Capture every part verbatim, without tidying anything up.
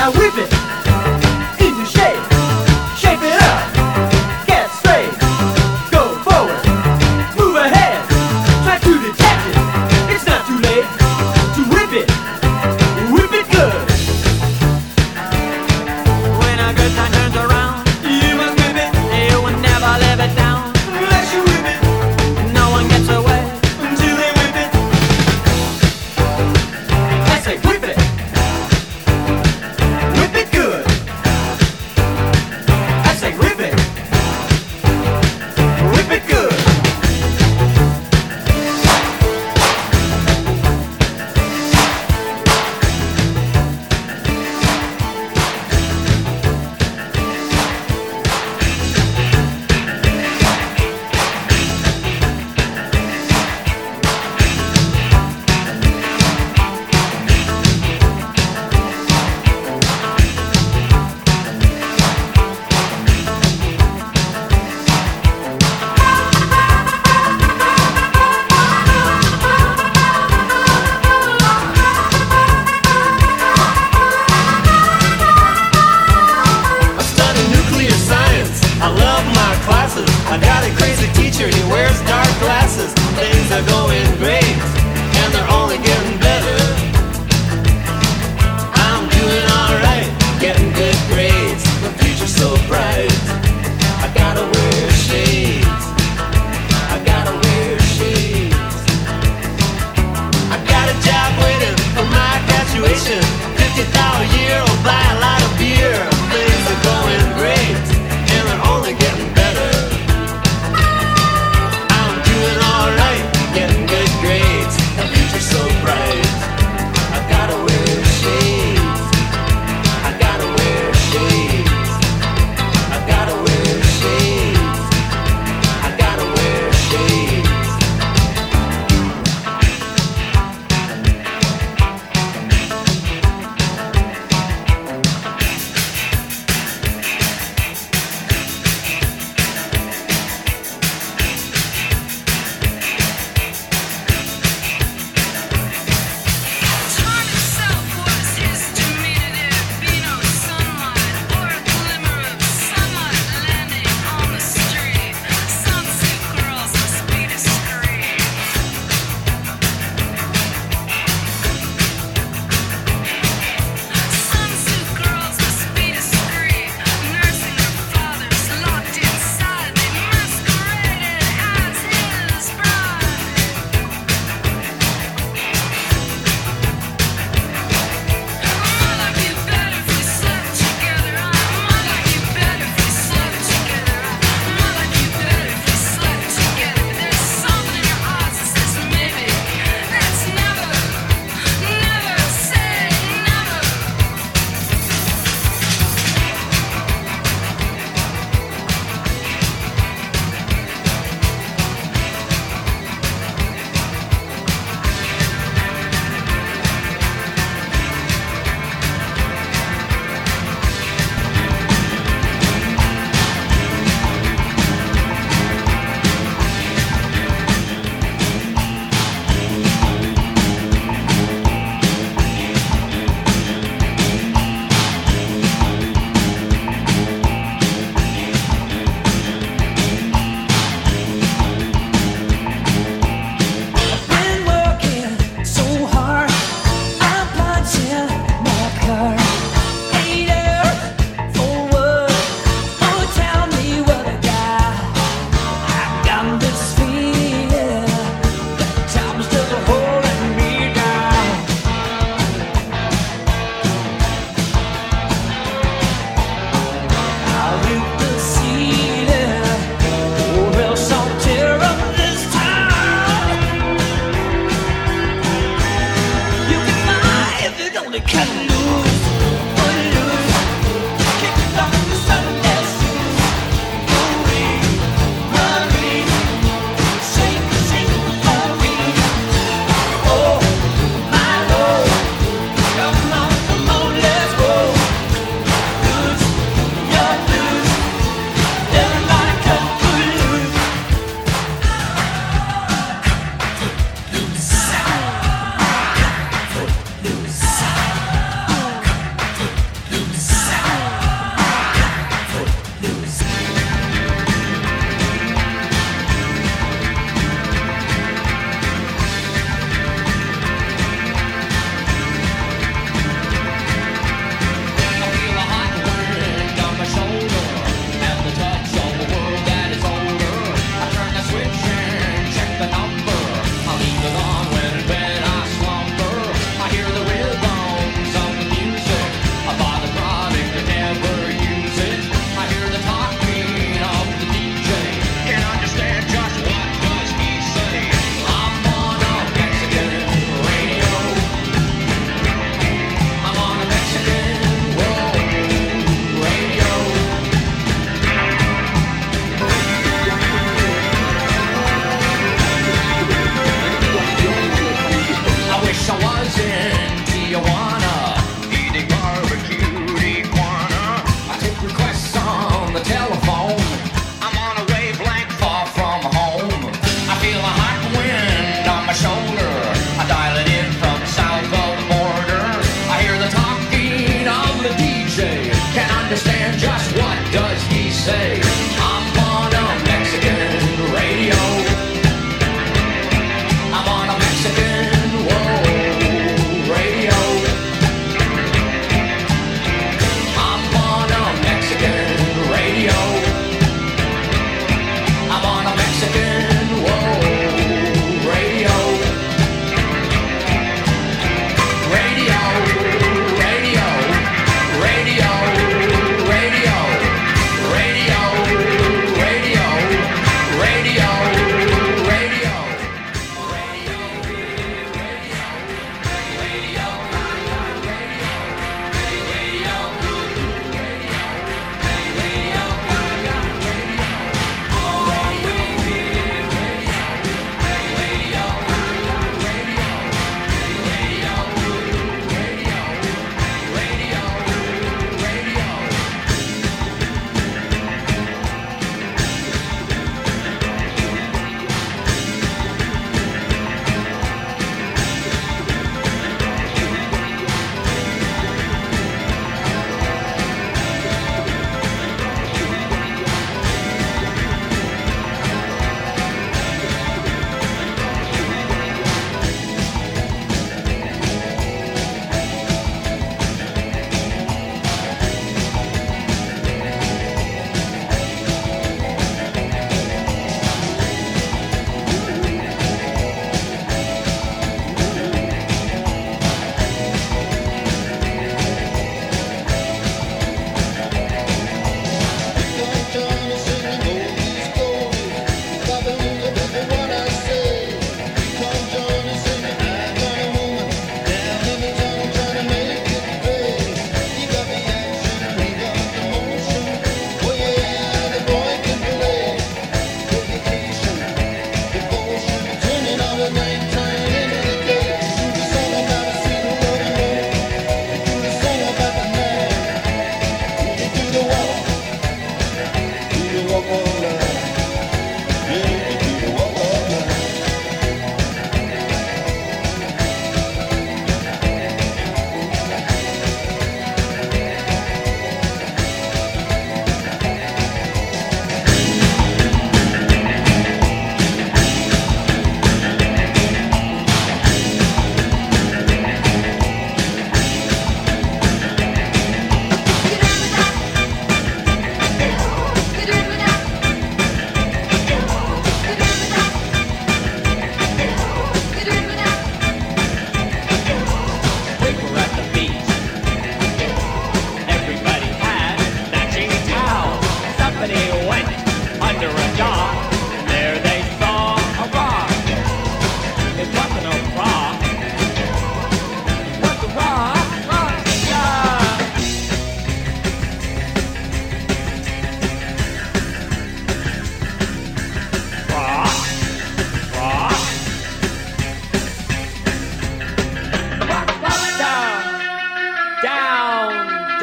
Now whip it into shape. Shape it up. Get straight. Go forward. Move ahead. Try to detect it. It's not too late to whip it. Whip it good. When a good time turns around, you must whip it. You will never live it down unless you whip it. No one gets away until they whip it. I say whip it. Whip it good. I say whip it. Whip it good. I study nuclear science. I love my classes. I got a crazy teacher. He wears dark glasses. Things are going great, and they're only getting better. I'm doing alright, getting good grades. The future's so bright. I gotta wear shades. I gotta wear shades. I got a job waiting for my graduation. Fifty thousand a year will buy a lot of beer. Things are going great, and they're only getting better. I'm doing alright, getting good grades. The future's so bright. I gotta wear shades. I gotta wear shades. I gotta wear shades. I gotta wear shades.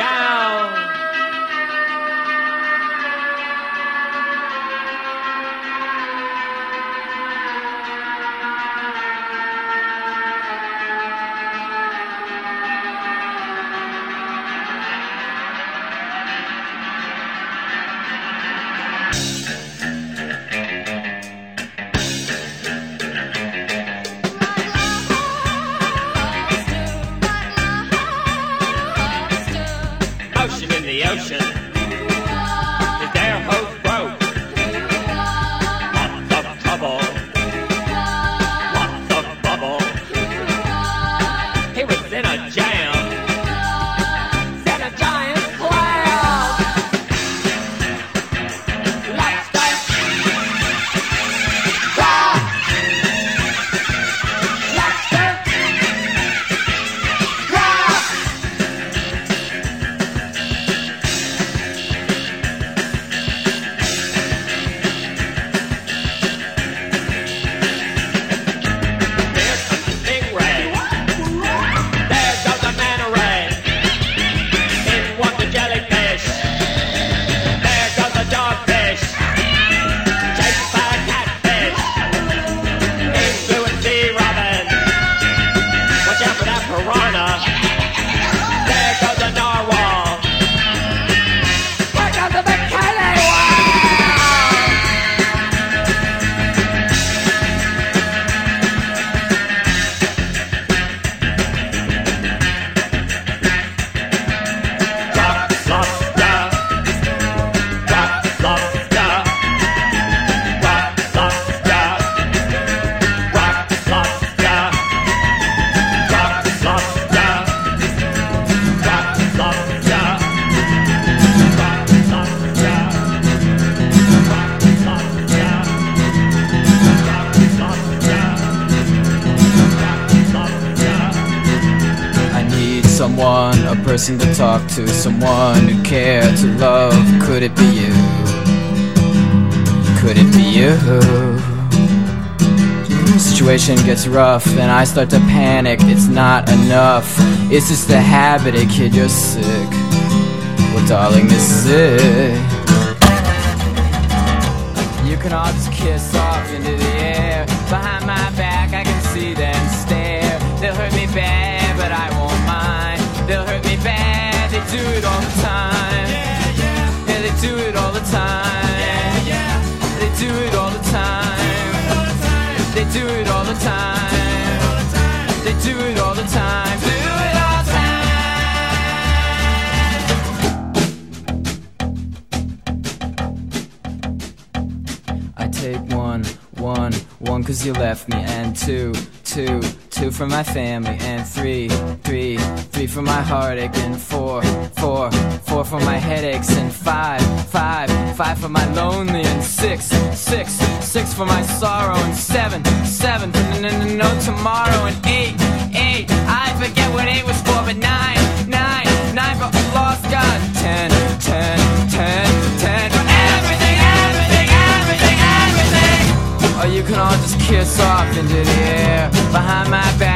down. Ocean in the ocean. Is there hope broke? Lots of trouble. Lots of bubble. He was in a jam. Set a giant clam. Lobster. Crab. Lobster. Crab. Someone, a person to talk to, someone who cared to love. Could it be you? Could it be you? Situation gets rough and I start to panic. It's not enough, it's just a habit. Hey kid, you're sick. Well darling, this is it. You can all just kiss off into the air. Behind my back I can see them stare. They'll hurt me bad but I won't mind. They'll hurt me bad, they do it all the time. Yeah, yeah. Yeah, they do it all the time. Yeah, yeah. They do it all the time. They do it all the time. They do it all the time. Do it all the time. I take one, one, one cause you left me, and two, two, two for my family, and three, three, three for my heartache, and four, four, four for my headaches, and five, five, five for my lonely, and six, six, six for my sorrow, and seven, seven for no, no, no tomorrow, and eight, eight, I forget what eight was for, but nine, nine, nine for a lost God, ten, ten, ten, ten for everything, everything, everything, everything. Or you can all just kiss off into the air behind my back.